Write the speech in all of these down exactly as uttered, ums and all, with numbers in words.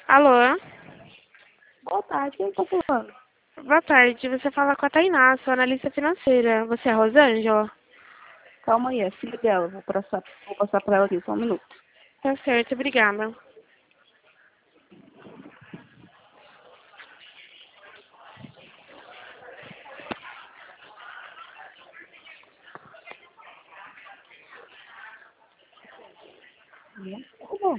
Alô? Boa tarde, quem está falando? Boa tarde, você fala com a Tainá, sou analista financeira. Você é a Rosângela? Calma aí, é filha dela, vou passar, vou passar para ela aqui, só um minuto. Tá certo, obrigada. Alô?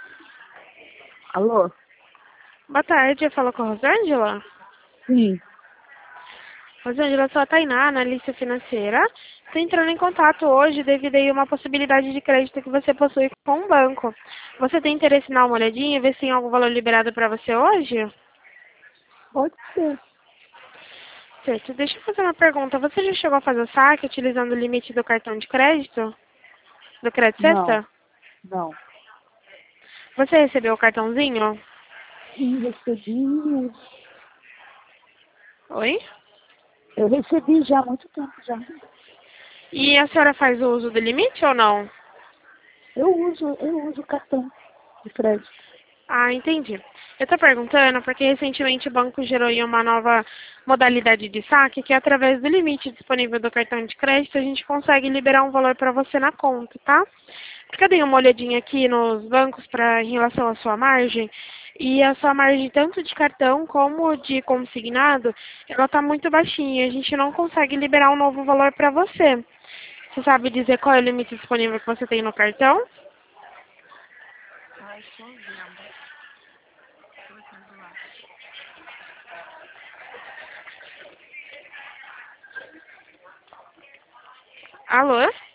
Alô? Boa tarde, eu falo com a Rosângela? Sim. Rosângela, sou a Tainá, analista financeira. Estou entrando em contato hoje devido a uma possibilidade de crédito que você possui com um banco. Você tem interesse em dar uma olhadinha e ver se tem algum valor liberado para você hoje? Pode ser. Certo, deixa eu fazer uma pergunta. Você já chegou a fazer o saque utilizando o limite do cartão de crédito? Do Crédito Não, Sexta? não. Você recebeu o cartãozinho? Sim, recebi. Oi? Eu recebi já há muito tempo já. E a senhora faz o uso do limite ou não? Eu uso, eu uso cartão de crédito. Ah, entendi. Eu estou perguntando porque recentemente o banco gerou aí uma nova modalidade de saque que através do limite disponível do cartão de crédito a gente consegue liberar um valor para você na conta, tá? Porque eu dei uma olhadinha aqui nos bancos para em relação à sua margem e a sua margem tanto de cartão como de consignado, ela está muito baixinha. A gente não consegue liberar um novo valor para você. Você sabe dizer qual é o limite disponível que você tem no cartão? Ai, só vendo. Colocando lá. Alô?